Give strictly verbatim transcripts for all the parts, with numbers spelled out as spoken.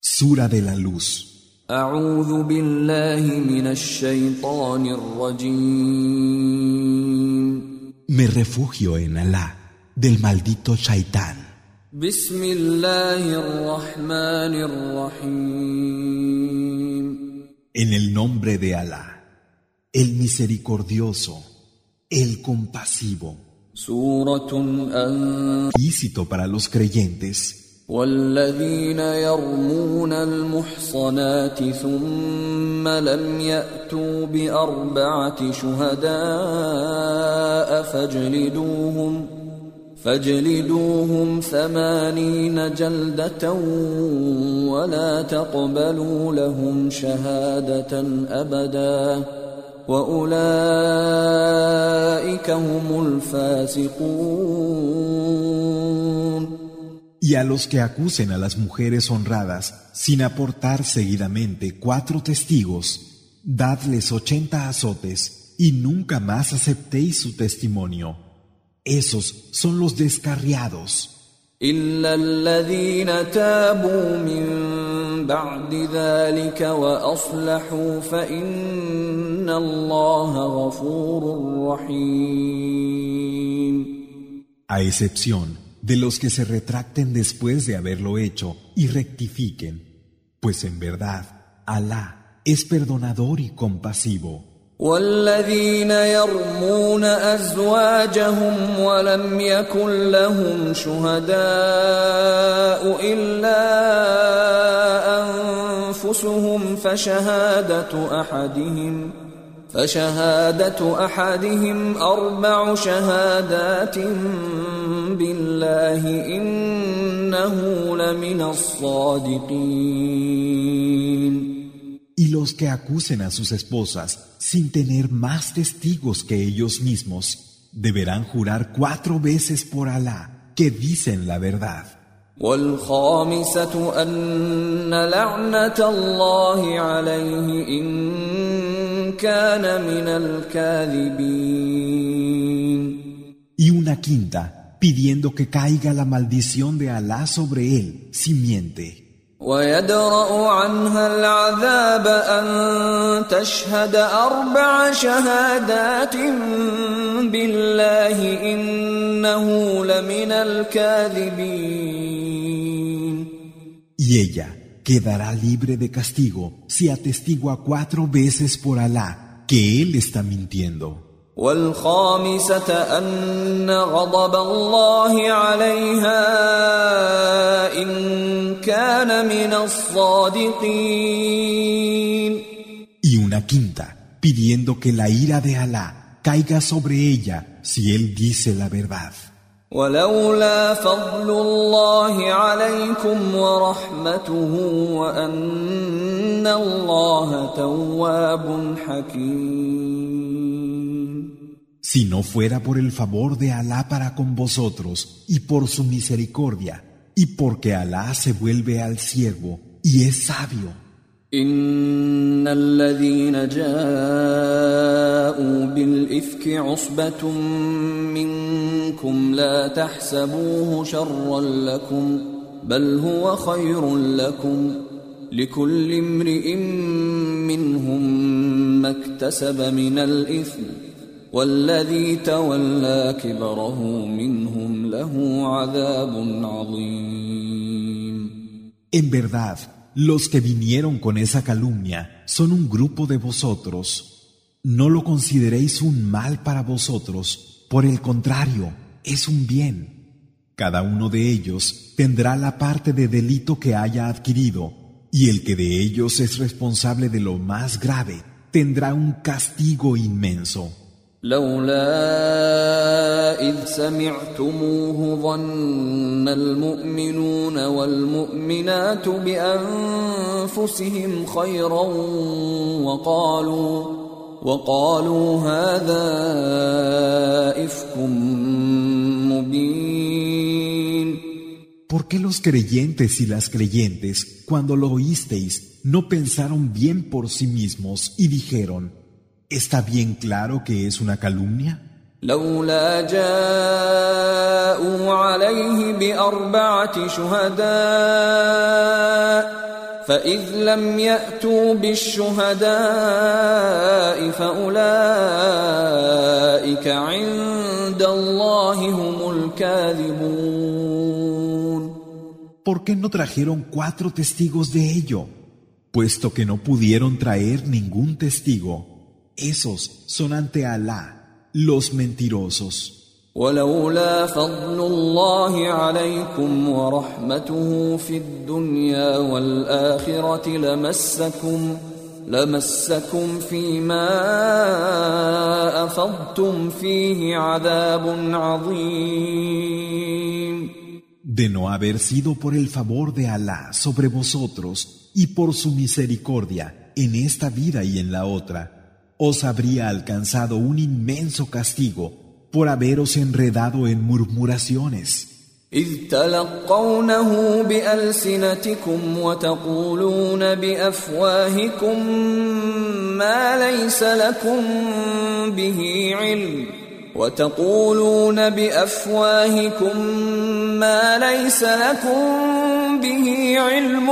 Sura de la Luz. أعوذ بالله من الشيطان الرجيم. Me refugio en Alá, del maldito Shaitán. بسم الله الرحمن الرحيم. En el nombre de Alá, el misericordioso, el compasivo. سورة أن Lícito para los creyentes. والذين يرمون المحصنات ثم لم يأتوا بأربعة شهداء فاجلدوهم فاجلدوهم ثمانين جلدة ولا تقبلوا لهم شهادة أبدا وأولئك هم الفاسقون. Y a los que acusen a las mujeres honradas sin aportar seguidamente cuatro testigos, dadles ochenta azotes y nunca más aceptéis su testimonio. Esos son los descarriados. إلا الذين تابوا من بعد ذلك وأصلحوا فإن الله غفور رحيم. A excepción de los que se retracten después de haberlo hecho y rectifiquen, pues en verdad Alá es perdonador y compasivo. والذين يرمون أزواجهم ولم يكن لهم شهداء إلا أنفسهم فشهادة أحدهم فشهادة أحدهم أربع شهادات بالله إنه لمن الصادقين. Y los que acusen a sus esposas sin tener más testigos que ellos mismos, deberán jurar cuatro veces por Alá que dicen la verdad. والخامسة أن لعنة الله عليه إن كان من الكاذبين. Y una quinta, pidiendo que caiga la maldición de Alá sobre él, si miente. ويدرأ عنها العذاب أن تشهد أربع شهادات بالله إنه لمن الكاذبين. Y ella quedará libre de castigo si atestigua cuatro veces por Alá que él está mintiendo. والخامسة أن غضب الله عليها إن كان من الصادقين. Y una quinta, pidiendo que la ira de Alá caiga sobre ella si él dice la verdad. ولولا فضل الله عليكم ورحمته وأن الله تواب حكيم. Si no fuera por el favor de Alá para con vosotros y por su misericordia y porque Alá se vuelve al siervo y es sabio. إن الذين جاءوا بالإفك عصبة منكم لا تحسبوه شرا لكم بل هو خير لكم لكل امرئ منهم ما اكتسب من الإثم والذي تولى كبره منهم له عذاب عظيم. En verdad, los que vinieron con esa calumnia son un grupo de vosotros. No lo consideréis un mal para vosotros, por el contrario, es un bien. Cada uno de ellos tendrá la parte de delito que haya adquirido, y el que de ellos es responsable de lo más grave tendrá un castigo inmenso. لولا إذ سمعتموه ظن المؤمنون والمؤمنات بأنفسهم خيرا وقالوا وقالوا هذا إفك مبين. ¿Por qué los creyentes y las creyentes, cuando lo oísteis, no pensaron bien por sí mismos y dijeron: ¿está bien claro que es una calumnia? لولا جاءوا عليه بأربعة شهداء فإذ لم يأتوا بالشهداء فأولئك عند الله هم الكاذبون. ¿Por qué no trajeron cuatro testigos de ello? Puesto que no pudieron traer ningún testigo, esos son ante Alá los mentirosos. ولولا فضل الله عليكم ورحمته في الدنيا والآخرة لمسكم لمسكم فيما أفضتم فيه عذاب عظيم. De no haber sido por el favor de Alá sobre vosotros y por su misericordia en esta vida y en la otra, os habría alcanzado un inmenso castigo por haberos enredado en murmuraciones. إذ تلقونه بألسنتكم وتقولون بأفواهكم ما ليس لكم به علم وتقولون بأفواهكم ما ليس لكم به علم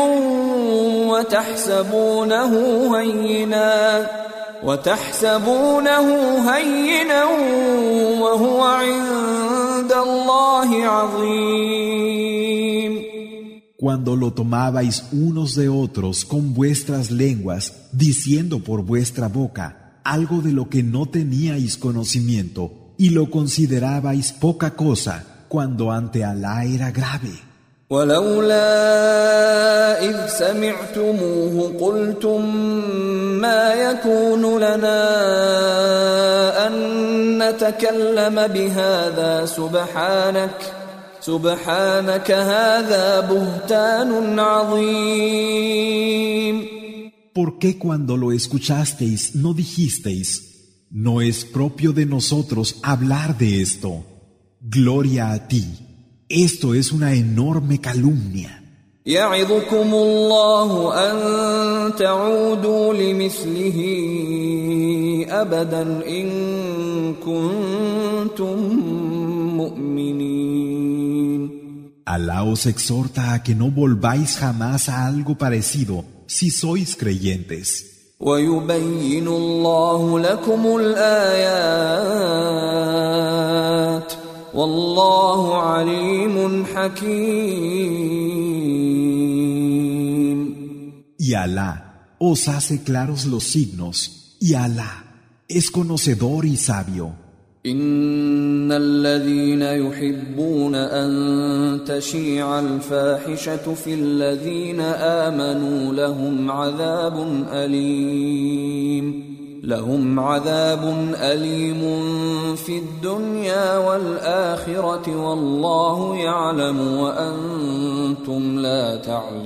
وتحسبونه هينا وتحسبونه هينا وهو عند الله عظيم. Cuando lo tomabais unos de otros con vuestras lenguas, diciendo por vuestra boca algo de lo que no teníais conocimiento, y lo considerabais poca cosa, cuando ante Alá era grave. ولولا إذ سمعتموه قلتم ما يكون لنا أن نتكلم بهذا سبحانك سبحانك هذا بهتان عظيم. ¿Por qué cuando lo escuchasteis no dijisteis, no es propio de nosotros hablar de esto? Gloria a ti. Esto es una enorme calumnia. يعظكم الله أن تعودوا لمثله أبدا إن كنتم مؤمنين. Alá os exhorta a que no volváis jamás a algo parecido si sois creyentes. ويبين الله لكم الآيات والله عليم حكيم. Y Alá os hace claros los signos, y Alá es conocedor y sabio. إن الذين يحبون أن تشيع الفاحشة في الذين آمنوا لهم عذاب أليم لهم عذاب أليم في الدنيا والآخرة والله يعلم وأنتم لا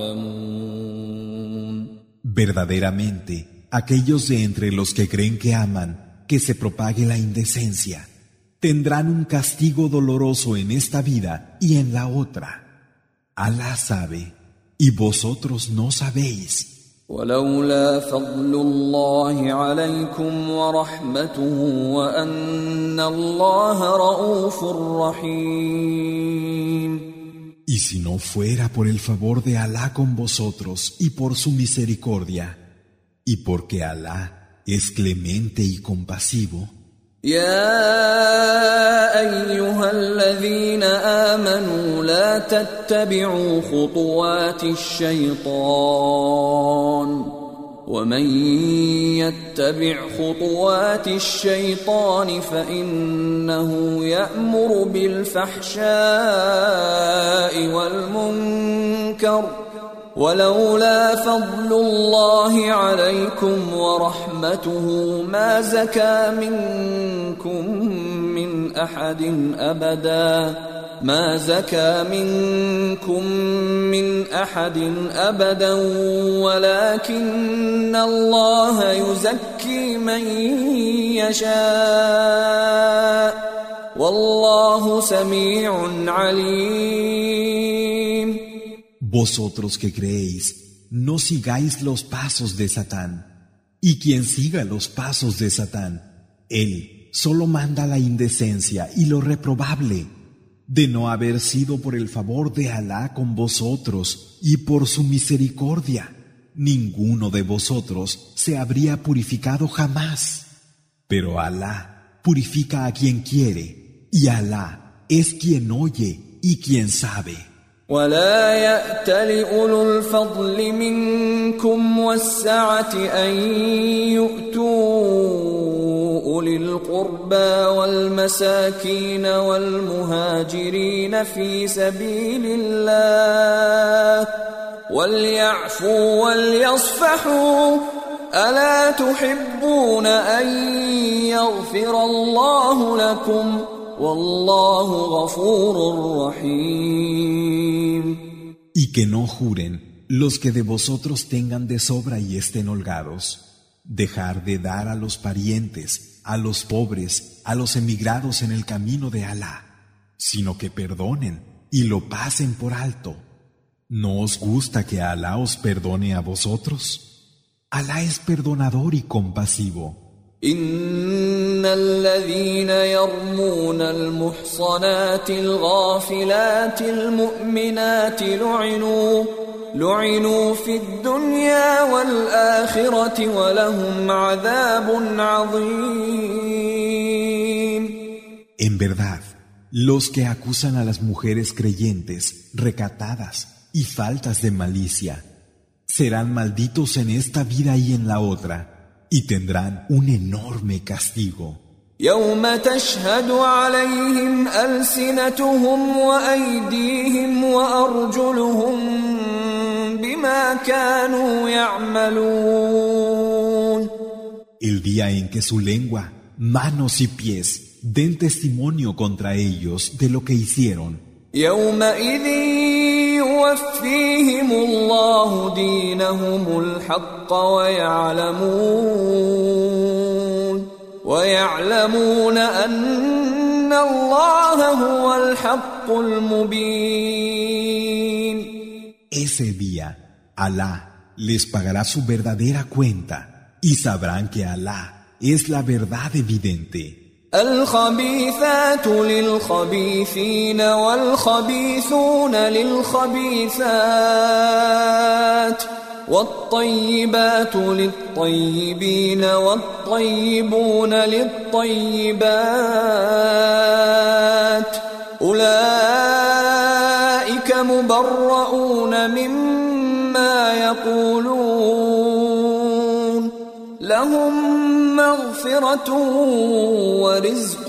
تعلمون. Verdaderamente, aquellos de entre los que creen que aman que se propague la indecencia tendrán un castigo doloroso en esta vida y en la otra. Alá sabe, y vosotros no sabéis. ولولا فضل الله عليكم ورحمته وأن الله رؤوف رحيم. Y si no fuera por el favor de Alá con vosotros y por su misericordia, y porque Alá es clemente y compasivo. يا أيها الذين آمنوا لا تتبعوا خطوات الشيطان ومن يتبع خطوات الشيطان فإنه يأمر بالفحشاء والمنكر ولولا فضل الله عليكم ورحمته ما زكى منكم من أحد أبدا ما زكى منكم من أحد أبدا ولكن الله يزكي من يشاء والله سميع عليم. Vosotros que creéis, no sigáis los pasos de Satán, y quien siga los pasos de Satán, él solo manda la indecencia y lo reprobable, de no haber sido por el favor de Alá con vosotros y por su misericordia. ninguno de vosotros se habría purificado jamás. Pero Alá purifica a quien quiere, y Alá es quien oye y quien sabe. ولا يأتل أولو الفضل منكم والسعة أن يؤتوا أولي القربى والمساكين والمهاجرين في سبيل الله وليعفوا وليصفحوا ألا تحبون أن يغفر الله لكم والله غفور رحيم. Y que no juren los que de vosotros tengan de sobra y estén holgados. Dejar de dar a los parientes, a los pobres, a los emigrados en el camino de Alá, sino que perdonen y lo pasen por alto. ¿No os gusta que Alá os perdone a vosotros? Alá es perdonador y compasivo. إن الذين يرمون المحصنات الغافلات المؤمنات لعنوا لعنوا في الدنيا والآخرة ولهم عذاب عظيم. En verdad, los que acusan a las mujeres creyentes, recatadas y faltas de malicia, serán malditos en esta vida y en la otra, y tendrán un enorme castigo. يوم تشهد عليهم ألسنتهم وأيديهم وأرجلهم بما كانوا يعملون. El día en que su lengua, manos y pies den testimonio contra ellos de lo que hicieron. يومئذ يوفيهم الله دينهم الحق ويعلمون ويعلمون أن الله هو الحق المبين. Ese día, Alá les pagará su verdadera cuenta y sabrán que Alá es la verdad evidente. الخبيثات للخبيثين والخبيثون للخبيثات والطيبات للطيبين والطيبون للطيبات أولئك مبرؤون مما يقولون لهم مغفرة ورزق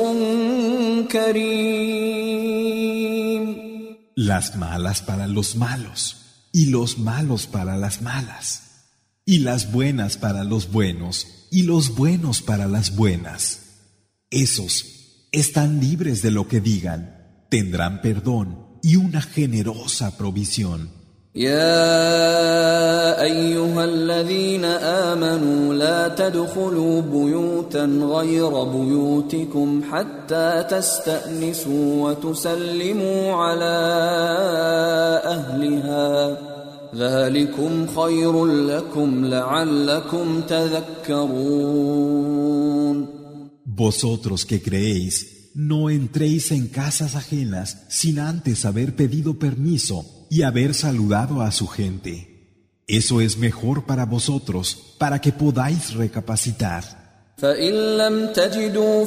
كريم. Las malas para los malos, y los malos para las malas, y las buenas para los buenos, y los buenos para las buenas. Esos están libres de lo que digan, tendrán perdón y una generosa provisión. يا أيها الذين آمنوا لا تدخلوا بيوتا غير بيوتكم حتى تستأنسوا وتسلموا على أهلها ذلكم خير لكم لعلكم تذكرون. Vosotros que creéis, no entréis en casas ajenas sin antes haber pedido permiso y haber saludado a su gente. Eso es mejor para vosotros, para que podáis recapacitar. فإن لم تجدوا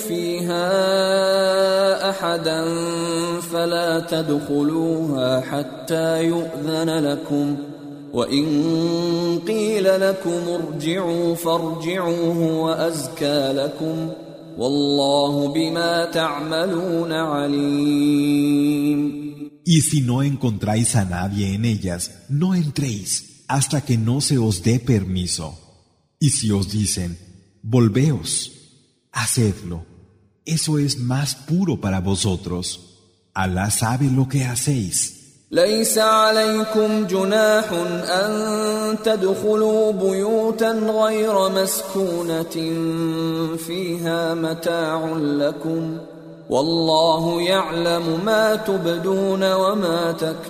فيها أحدا فلا تدخلوها حتى يؤذن لكم وإن قيل لكم ارجعوا فارجعوا هو أزكى لكم والله بما تعملون عليم. Y si no encontráis a nadie en ellas, no entréis hasta que no se os dé permiso. Y si os dicen, volveos, hacedlo. Eso es más puro para vosotros. Alá sabe lo que hacéis. ليس عليكم جناح أن تدخلوا بيوتا غير مسكونة فيها متاع لكم والله يعلم ما تبدون وما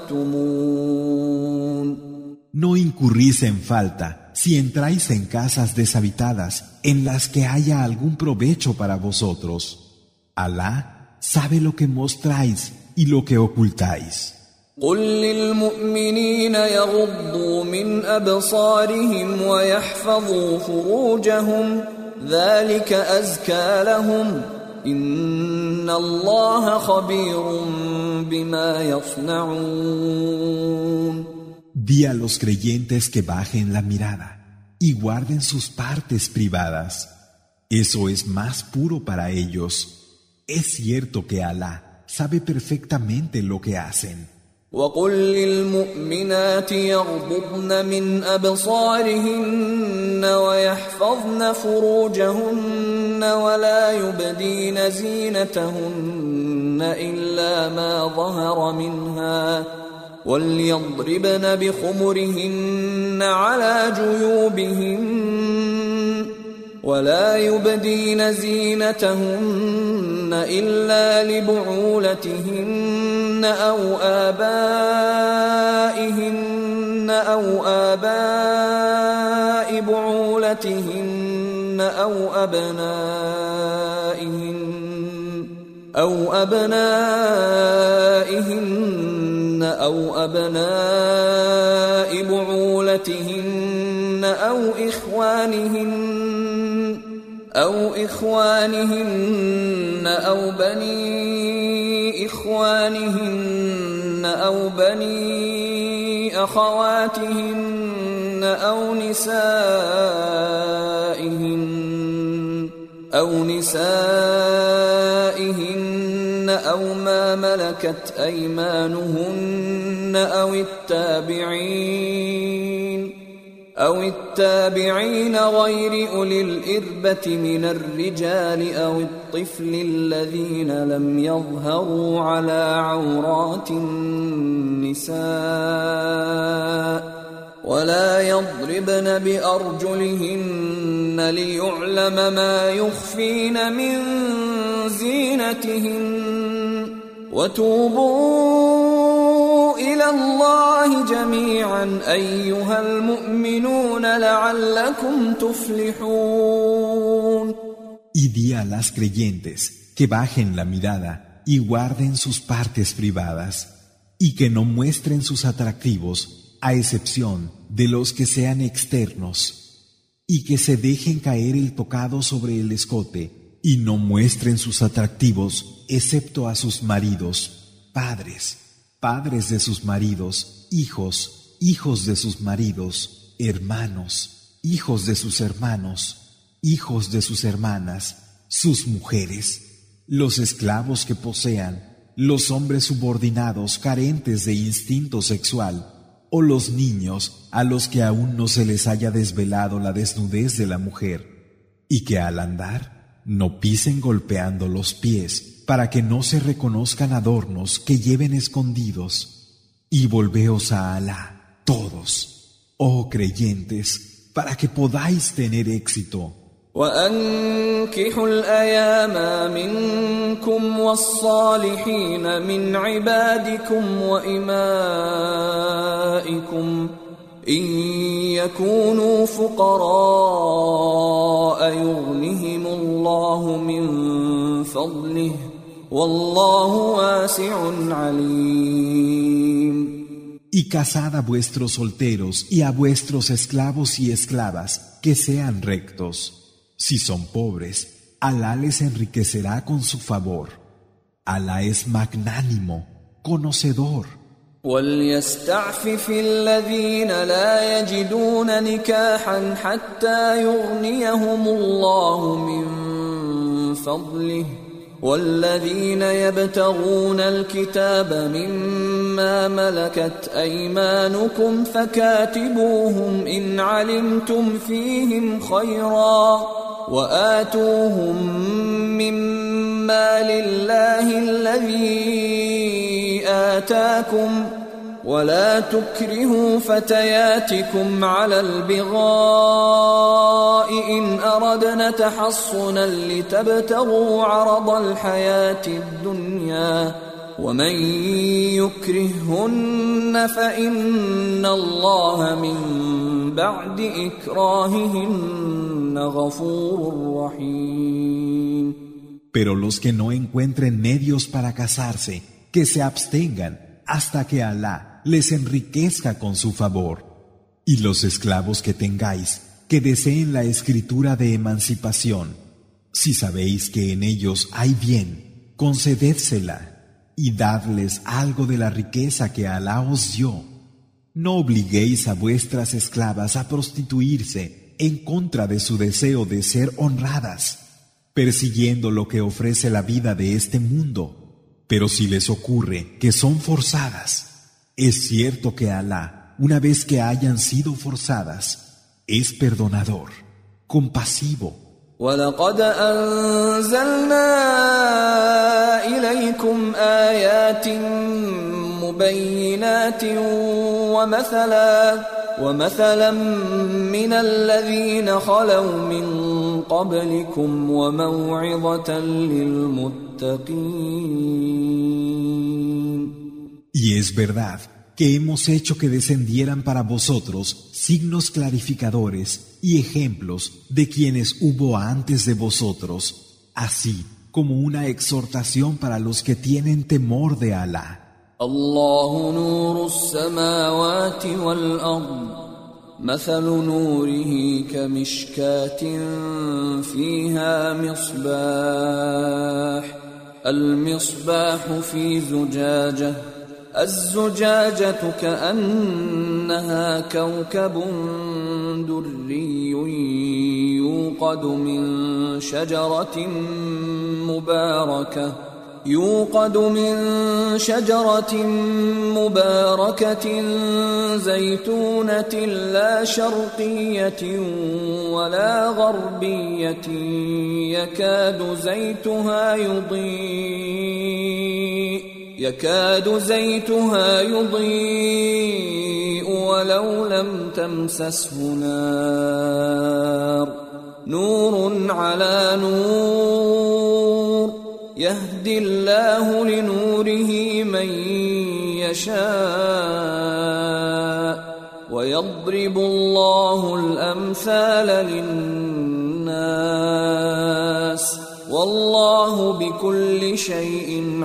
تكتمون. No incurrís en falta si entráis en casas deshabitadas en las que haya algún provecho para vosotros. Alá sabe lo que mostráis y lo que ocultáis. قل للمؤمنين يغضوا من أبصارهم ويحفظوا فروجهم ذلك أزكى لهم إن الله خبير بما يصنعون. Di a los creyentes que bajen la mirada y guarden sus partes privadas. Eso es más puro para ellos. Es cierto que Alá sabe perfectamente lo que hacen. وقل للمؤمنات يغضضن من أبصارهن ويحفظن فروجهن ولا يبدين زينتهن إلا ما ظهر منها وليضربن بخمرهن على جيوبهن ولا يبدين زينتهن إلا لبعولتهن أو آبائهن أو آباء بعولتهن أو أبنائهن أو أبنائهن أو أبناء بعولتهن أو إخوانهن أو إخوانهن أو بني إخوانهن أو بني أخواتهن أو نسائهن أو نسائهن أو ما ملكت أيمانهن أو التابعين أو التابعين غير أولي الإربة من الرجال أو الطفل الذين لم يظهروا على عورات النساء ولا يضربن بأرجلهن ليعلم ما يخفين من زينتهن وتوبوا إلى الله جميعا أيها المؤمنون لعلكم تفلحون. Y di a las creyentes que bajen la mirada y guarden sus partes privadas y que no muestren sus atractivos a excepción de los que sean externos y que se dejen caer el tocado sobre el escote y no muestren sus atractivos excepto a sus maridos, padres, padres de sus maridos, hijos, hijos de sus maridos, hermanos, hijos de sus hermanos, hijos de sus hermanas, sus mujeres, los esclavos que posean, los hombres subordinados carentes de instinto sexual, o los niños a los que aún no se les haya desvelado la desnudez de la mujer, y que al andar no pisen golpeando los pies para que no se reconozcan adornos que lleven escondidos. Y volveos a Alá, todos, oh creyentes, para que podáis tener éxito. وأنكحوا الأيام منكم والصالحين من عبادكم وإمائكم إن يكونوا فقراء يغنهم الله من فضله والله واسع عليم. Y casad a vuestros solteros y a vuestros esclavos y esclavas que sean rectos. Si son pobres, Alá les enriquecerá con su favor. Alá es magnánimo, conocedor. وَلْيَسْتَعْفِفِ الَّذِينَ لَا يَجِدُونَ نِكَاحًا حَتَّى يُغْنِيَهُمُ اللَّهُ مِنْ فَضْلِهِ وَالَّذِينَ يَبْتَغُونَ الْكِتَابَ مِمَّا مَلَكَتْ أَيْمَانُكُمْ فَكَاتِبُوهُمْ إِنْ عَلِمْتُمْ فِيهِمْ خَيْرًا وَآتُوهُمْ مِمَّا لِلَّهِ الَّذِي آتَاكُمْ ولا تكرهوا فتياتكم على البغاء إن أردنا تحصنا لتبتغوا عرض الحياة الدنيا ومن يكرههن فإن الله من بعد إكراههن غفور رحيم. Pero los que no encuentren medios para casarse, que se abstengan, hasta que Alá les enriquezca con su favor. Y los esclavos que tengáis, que deseen la escritura de emancipación, si sabéis que en ellos hay bien, concedédsela y dadles algo de la riqueza que Alá os dio. No obliguéis a vuestras esclavas a prostituirse en contra de su deseo de ser honradas, persiguiendo lo que ofrece la vida de este mundo. Pero si les ocurre que son forzadas, es cierto que Alá, una vez que hayan sido forzadas, es perdonador, compasivo. وَلَقَدْ أَنزَلْنَا إِلَيْكُمْ آيَاتٍ مُبَيِّنَاتٍ وَمَثَلًا وَمَثَلًا مِّنَ الَّذِينَ خَلَوْا مِن قَبْلِكُمْ وَمَوْعِظَةً لِّلْمُتَّقِينَ. Y es verdad que hemos hecho que descendieran para vosotros signos clarificadores y ejemplos de quienes hubo antes de vosotros, así como una exhortación para los que tienen temor de Alá. الله نور السماوات والأرض مثل نوره كمشكاة فيها مصباح المصباح في زجاجة الزجاجة كأنها كوكب دري يوقد من شجرة مباركة يوقد من شجرة مباركة زيتونة لا شرقية ولا غربية يكاد زيتها يضيء يكاد زيتها يضيء ولو لم تمسسه نار نور على نور يهدي الله لنوره من يشاء ويضرب الله الأمثال للناس والله بكل شيء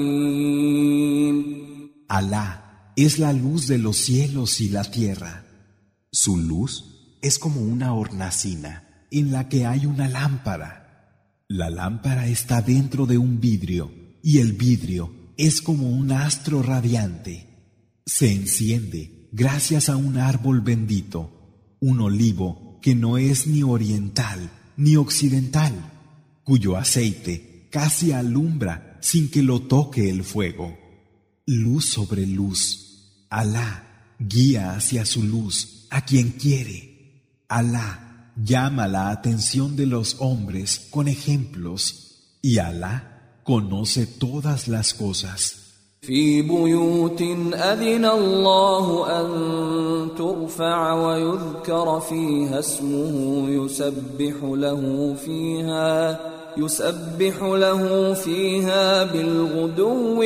عليم. Alá es la luz de los cielos y la tierra. Su luz es como una hornacina en la que hay una lámpara. La lámpara está dentro de un vidrio y el vidrio es como un astro radiante. Se enciende gracias a un árbol bendito, un olivo que no es ni oriental ni occidental, cuyo aceite casi alumbra sin que lo toque el fuego. Luz sobre luz. Alá guía hacia su luz a quien quiere. Alá llama la atención de los hombres con ejemplos y Alá conoce todas las cosas. في بيوت أذن الله أن ترفع ويذكر فيها اسمه يسبح له فيها يسبح له فيها بالغدو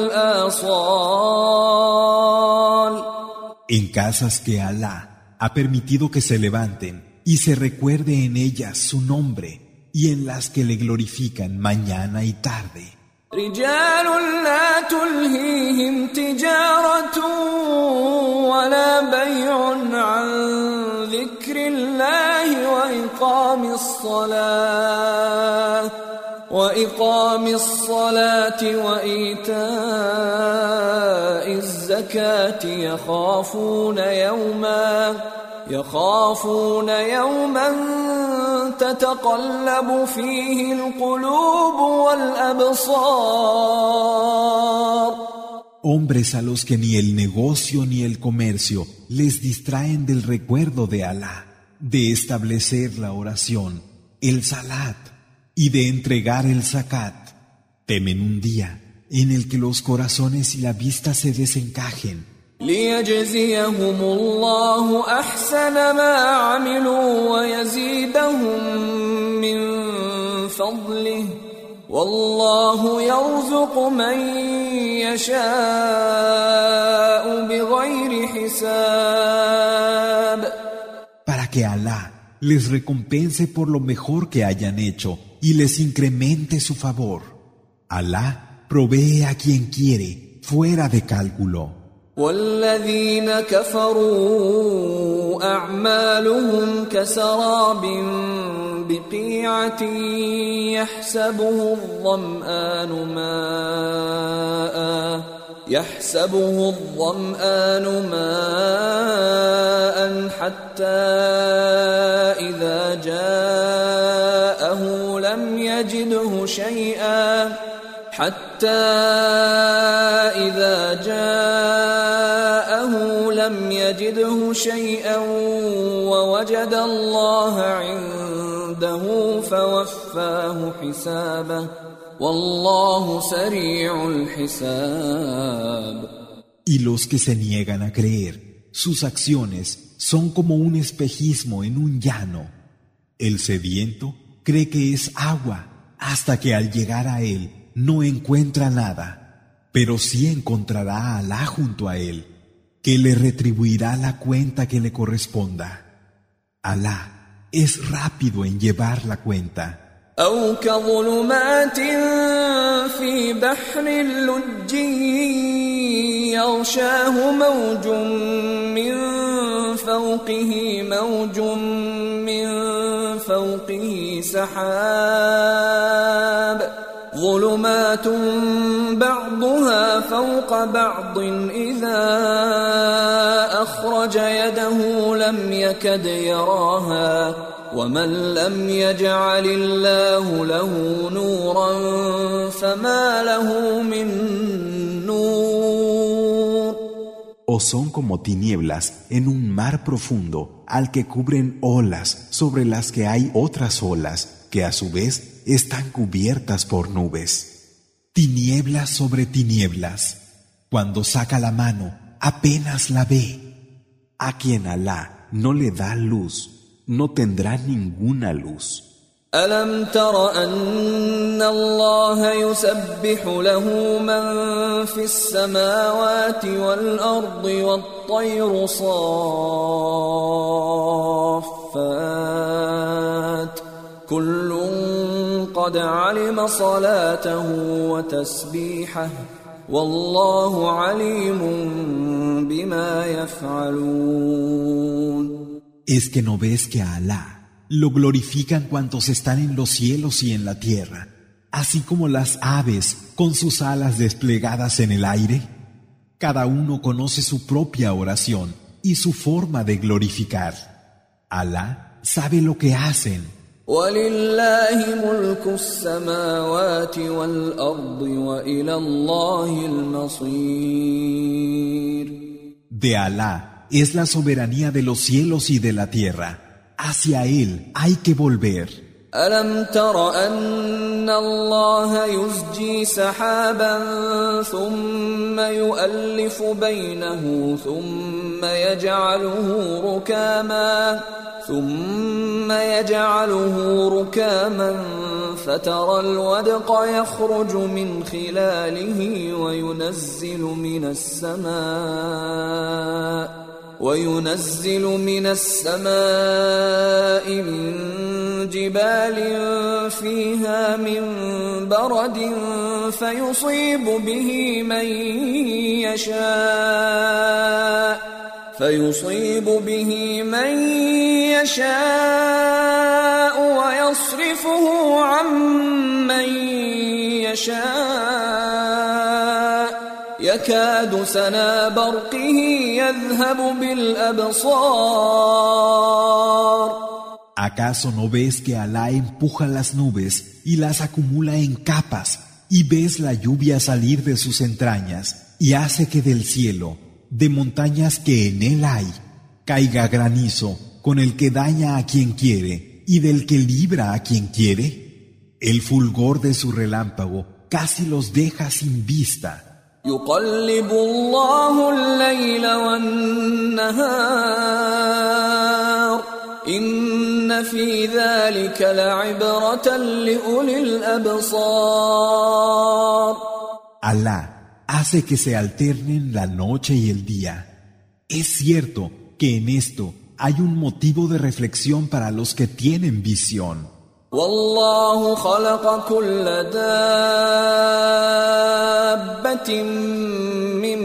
والآصال. En casas que Alá ha permitido que se levanten y se recuerde en ellas su nombre, y en las que le glorifican mañana y tarde. رجال لا تلهيهم تجارة ولا بيع عن ذكر الله وإقام الصلاة وإقام الصلاة وإيتاء الزكاة يخافون يوما يخافون يوما تتقلب فيه القلوب والأبصار. Hombres a los que ni el negocio ni el comercio les distraen del recuerdo de Alá, de establecer la oración, el salat y de entregar el zakat. Temen un día en el que los corazones y la vista se desencajen. ليجزيهم الله أحسن ما عملوا ويزيدهم من فضله والله يرزق من يشاء بغير حساب. Para que Alá les recompense por lo mejor que hayan hecho y les incremente su favor. Alá provee a quien quiere fuera de cálculo. والذين كفروا أعمالهم كسراب بقيعة يحسبه الظمآن ماء يحسبه الظمآن ماء حتى إذا جاءه لم يجده شيئا حتى إذا جاءه لم يجده شيئا ووجد الله عنده فوفاه حسابه والله سريع الحساب. Y los que se niegan a creer, sus acciones son como un espejismo en un llano. El sediento cree que es agua hasta que al llegar a él no encuentra nada, pero sí encontrará a Alá junto a él, que le retribuirá la cuenta que le corresponda. Alá es rápido en llevar la cuenta. أو كظلمات في بحر لجي يغشاه موج من فوقه موج من فوقه سحاب ظلمات بعضها فوق بعض إذا أخرج يده لم يكد يراها ومن لم يجعل الله له نورا فما له من نور. O son como tinieblas en un mar profundo al que cubren olas sobre las que hay otras olas que a su vez están cubiertas por nubes. Tinieblas sobre tinieblas. Cuando saca la mano, apenas la ve. A quien Alá no le da luz, no tendrá ninguna luz. ألم تر أن الله يسبح له من في السماوات والأرض والطير صافات كل قد علم صلاته وتسبيحه والله عليم بما يفعلون. ¿Es que no ves que a Alá lo glorifican cuantos están en los cielos y en la tierra, así como las aves con sus alas desplegadas en el aire? Cada uno conoce su propia oración y su forma de glorificar. Alá sabe lo que hacen. وَلِلَّهِ مُلْكُ السَّمَاوَاتِ وَالْأَرْضِ وَإِلَى اللَّهِ الْمَصِيرُ. De Alá es la soberanía de los cielos y de la tierra. Hacia él hay que volver. ألم تر أن الله يزجي سحابا ثم يؤلف بينه ثم يجعله ركاما ثم يجعله ركاما فترى الودق يخرج من خلاله وينزل من السماء وينزل من السماء من جبال فيها من برد فيصيب به من يشاء فيصيب به من يشاء ويصرفه عن من يشاء يكاد سنا برقه يذهب بالأبصار. ¿Acaso no ves que Alá empuja las nubes y las acumula en capas y ves la lluvia salir de sus entrañas y hace que del cielo, de montañas que en él hay, caiga granizo con el que daña a quien quiere y del que libra a quien quiere? El fulgor de su relámpago casi los deja sin vista. يقلب الله الليل والنهار إن في ذلك لعبرة لأولي الأبصار. Alá hace que se alternen la noche y el día. Es cierto que en esto hay un motivo de reflexión para los que tienen visión. والله خلق كل دابة من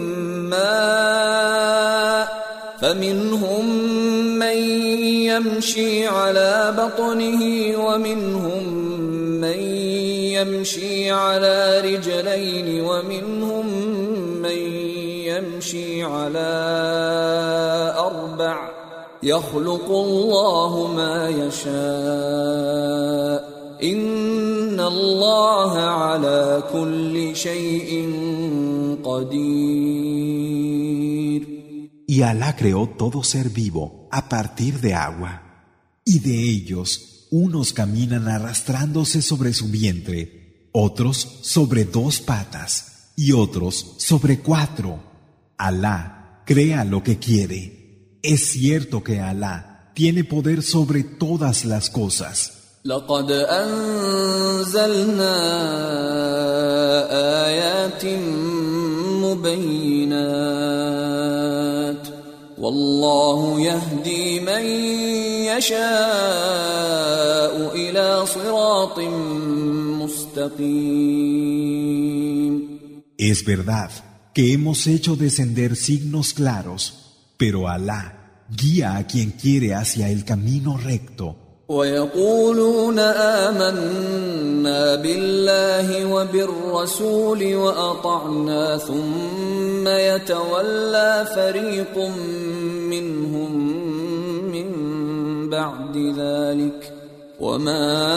ماء فمنهم من يمشي على بطنه ومنهم من يمشي على رجلين ومنهم من يمشي على أربع يخلق الله ما يشاء إن الله على كل شيء قدير. Y Alá creó todo ser vivo a partir de agua, y de ellos unos caminan arrastrándose sobre su vientre, otros sobre dos patas y otros sobre cuatro. Alá crea lo que quiere. Es cierto que Alá tiene poder sobre todas las cosas. لقد أنزلنا آيات مبينات والله يهدي من يشاء إلى صراط مستقيم. Es verdad que hemos hecho descender signos claros, pero Alá guía a quien quiere hacia el camino recto. ويقولون آمنا بالله وبالرسول وأطعنا ثم يتولى فريق منهم من بعد ذلك وما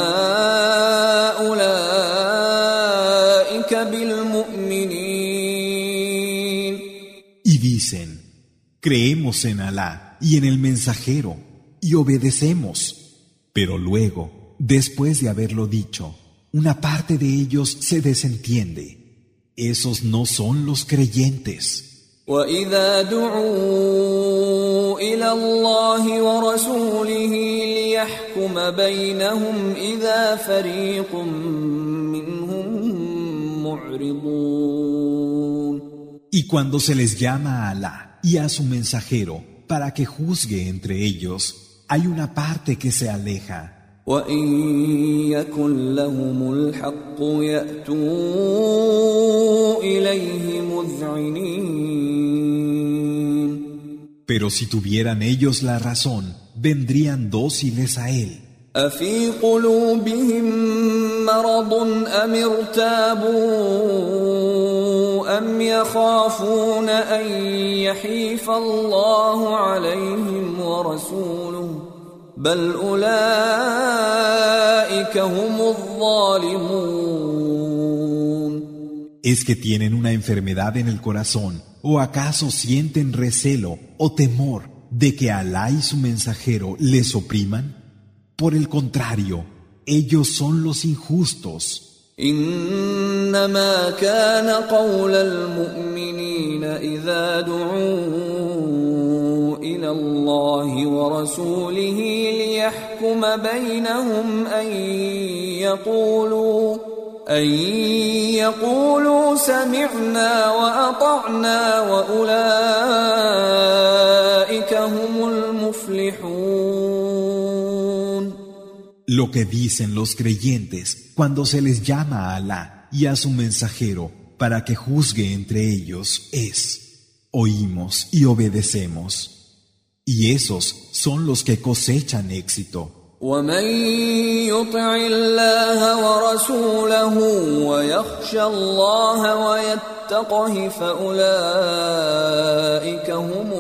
أولئك بالمؤمنين. Y dicen, creemos en Alá y en el mensajero y obedecemos. Pero luego, después de haberlo dicho, una parte de ellos se desentiende. Esos no son los creyentes. وَإِذَا دُعُوا إِلَى اللَّهِ وَرَسُولِهِ لِيَحْكُمَ بَيْنَهُمْ إِذَا فَرِيقٌ مِّنْهُم مُّعْرِضُونَ. Y cuando se les llama a Alá y a su mensajero para que juzgue entre ellos, hay una parte que se aleja. وَإِن يَكُن لَّهُمُ الْحَقُّ يَأْتُوا إِلَيْهِ مُذْعِنِينَ. Pero si tuvieran ellos la razón, vendrían dóciles a él. أَفِي قُلُوبِهِم مَّرَضٌ أَمِ ارْتَابُوا أَمْ يَخَافُونَ أَن يَحِيفَ اللَّهُ عَلَيْهِمْ وَرَسُولُهُ بَلْ أُولَئِكَ هُمُ الظَّالِمُونَ. ¿Es que tienen una enfermedad en el corazón o acaso sienten recelo o temor de que Alá y su mensajero les opriman? Por el contrario, ellos son los injustos. إنما كان قول المؤمنين إذا دعوا إلى الله ورسوله ليحكم بينهم أن يقولوا أن يقولوا سمعنا وأطعنا وأولئك هم المفلحون. Lo que dicen los creyentes cuando se les llama a Alá y a su mensajero para que juzgue entre ellos es: oímos y obedecemos. Y esos son los que cosechan éxito. ومن يطع الله ورسوله ويخشى الله ويتقه فأولئك هم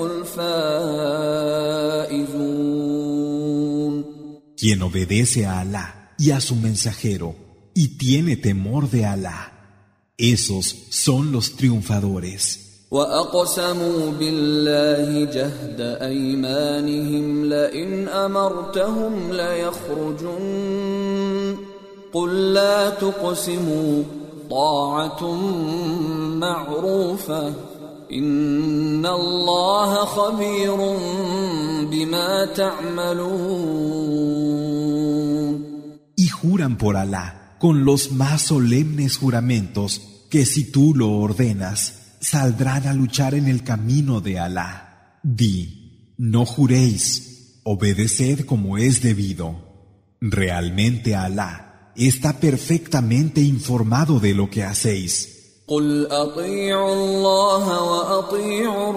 الفائزون. Quien obedece a Alá y a su mensajero y tiene temor de Alá, esos son los triunfadores. وَأَقْسَمُوا بِاللَّهِ جَهْدَ أَيْمَانِهِمْ لَئِنْ أَمَرْتَهُمْ لَيَخْرُجُنَّ قُل لَّا تُقْسِمُوا طَاعَةٌ مَّعْرُوفَةٌ إِنَّ اللَّهَ خَبِيرٌ بِمَا تَعْمَلُونَ. Y juran por Alá con los más solemnes juramentos que si tú lo ordenas, saldrán a luchar en el camino de Alá. Di, no juréis, obedeced como es debido. Realmente Alá está perfectamente informado de lo que hacéis. قل أطيعوا الله وأطيعوا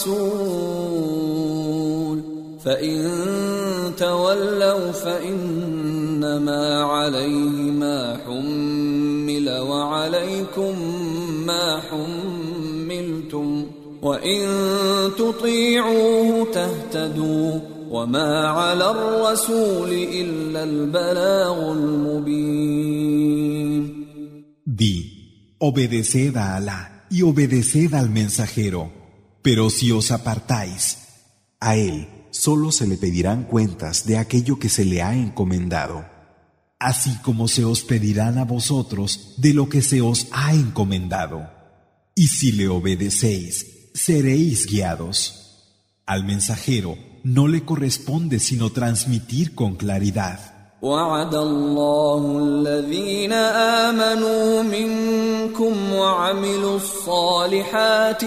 الرسول فإن تولوا فإنما عليه ما حمل وعليكم ما حملتم وإن تطيعوه تهتدوا وما على الرسول إلا البلاغ المبين. Di, obedeced a Alá y obedeced al mensajero, pero si os apartáis, a él solo se le pedirán cuentas de aquello que se le ha encomendado, así como se os pedirán a vosotros de lo que se os ha encomendado. Y si le obedecéis, seréis guiados. Al mensajero no le corresponde sino transmitir con claridad. وعد الله الذين آمنوا منكم وعملوا الصالحات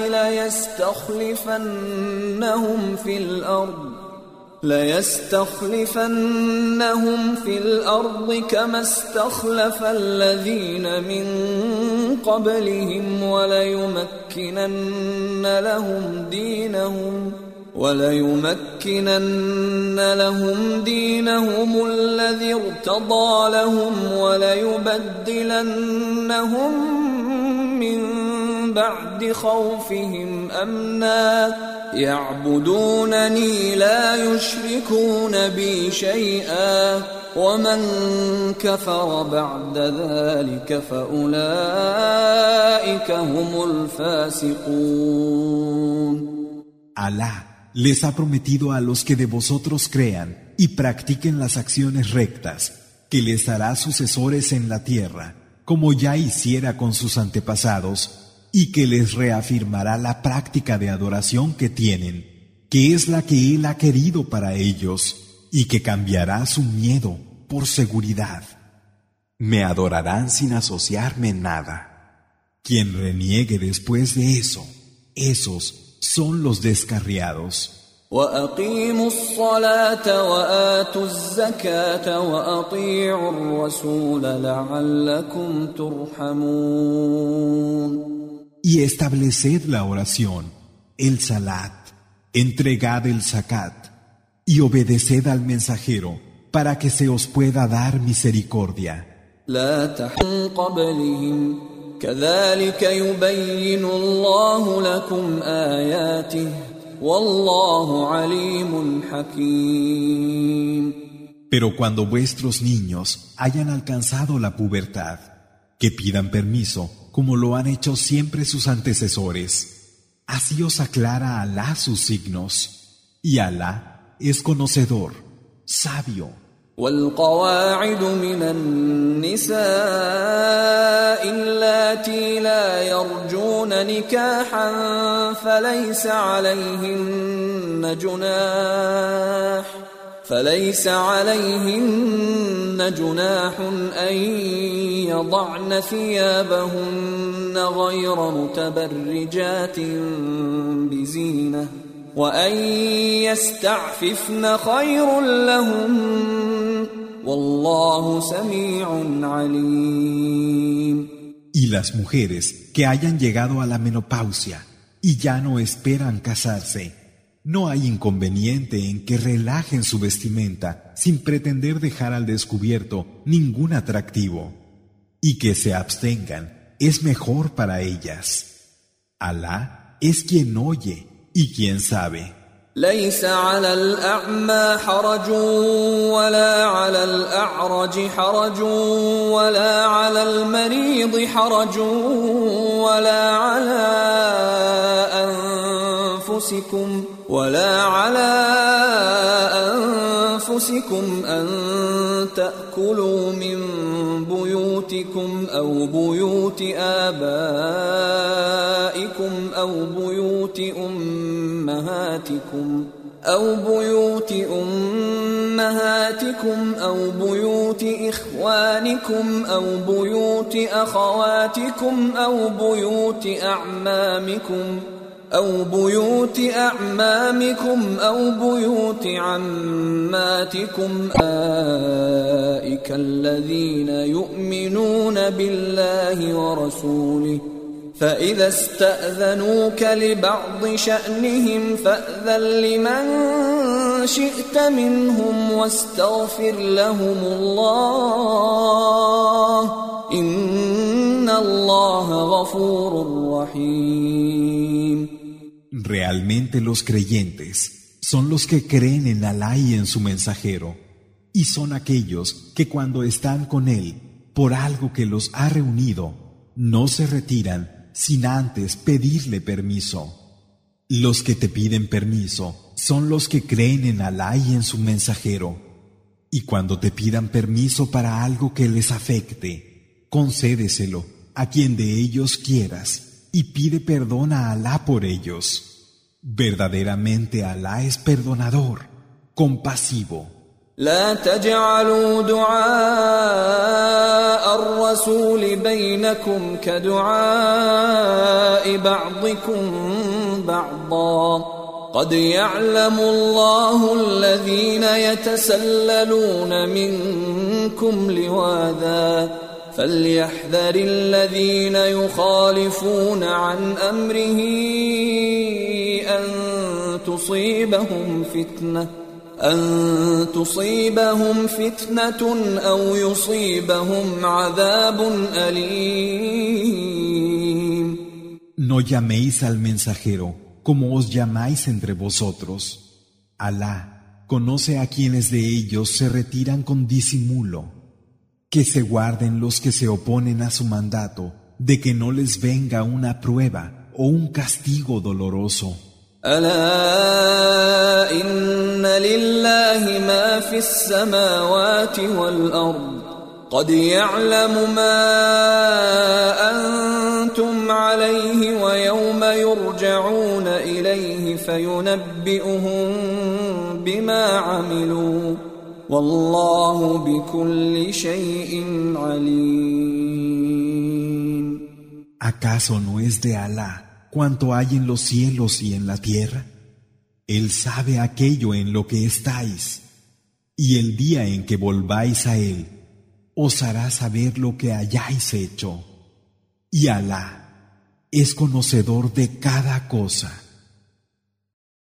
ليستخلفنهم في الأرض ليستخلفنهم في الأرض كما استخلف الذين من قبلهم وليمكنن لهم دينهم وليمكنن لهم دينهم الذي ارتضى لهم وليبدلنهم من بعد خوفهم أمنا يعبدونني لا يشركون بي شيئا ومن كفر بعد ذلك فأولئك هم الفاسقون. Alá les ha prometido a los que de vosotros crean y practiquen las acciones rectas, que les hará sucesores en la tierra, como ya hiciera con sus antepasados, y que les reafirmará la práctica de adoración que tienen, que es la que Él ha querido para ellos, y que cambiará su miedo por seguridad. Me adorarán sin asociarme en nada. Quien reniegue después de eso, esos son los descarriados. وأقيموا الصلاة وآتوا الزكاة وأطيعوا الرسول لعلكم ترحمون. Y estableced la oración, el salat, entregad el zakat y obedeced al mensajero para que se os pueda dar misericordia. لا تحن قبلهم كذلك يبين الله لكم آياته والله عليم حكيم. Pero cuando vuestros niños hayan alcanzado la pubertad, que pidan permiso, como lo han hecho siempre sus antecesores. Así os aclara Alá sus signos, y Alá es conocedor, sabio. والقواعد من النساء اللاتي لا يرجون نكاحا فليس عليهن جناح فليس عليهن جناح أن يضعن ثيابهن غير متبرجات بزينة وأن يستعففن خير لهم والله سميع عليم. Y las mujeres que hayan llegado a la menopausia y ya no esperan casarse, no hay inconveniente en que relajen su vestimenta sin pretender dejar al descubierto ningún atractivo, y que se abstengan es mejor para ellas. Alá es quien oye y quien sabe. ليس على الأعمى حرج ولا على الأعرج حرج ولا على المريض حرج ولا على أنفسكم ولا على أنفسكم أن تأكلوا من بيوتكم أو بيوت آبائكم أو بيوت أمهاتكم أو بيوت أمهاتكم أو بيوت إخوانكم أو بيوت أخواتكم أو بيوت أعمامكم أو بيوت أعمامكم أو بيوت عماتكم أولئك الذين يؤمنون بالله ورسوله فإذا استأذنوك لبعض شأنهم فأذن لمن شئت منهم واستغفر لهم الله إن الله غفور رحيم. Realmente los creyentes son los que creen en Alá y en su mensajero, y son aquellos que cuando están con él por algo que los ha reunido, no se retiran sin antes pedirle permiso. Los que te piden permiso son los que creen en Alá y en su mensajero, y cuando te pidan permiso para algo que les afecte, concédeselo a quien de ellos quieras y pide perdón a Alá por ellos. Verdaderamente Alá es perdonador, compasivo. لا تجعلوا دعاء الرسول بينكم كدعاء بعضكم بعضا قد يعلم الله الذين يتسللون منكم لواذا فليحذر الذين يخالفون عن أمره أن تصيبهم فتنة أن تصيبهم فتنة أو يصيبهم عذاب أليم. No llaméis al mensajero como os llamáis entre vosotros. Alá conoce a quienes de ellos se retiran con disimulo. Que se guarden los que se oponen a su mandato, de que no les venga una prueba o un castigo doloroso. ألا إن لله ما في السماوات والأرض قد يعلم ما أنتم عليه ويوم يرجعون إليه فينبئهم بما عملوا والله بكل شيء عليم. ¿Acaso no es de Alá cuanto hay en los cielos y en la tierra? Él sabe aquello en lo que estáis, y el día en que volváis a Él, os hará saber lo que hayáis hecho. Y Alá es conocedor de cada cosa.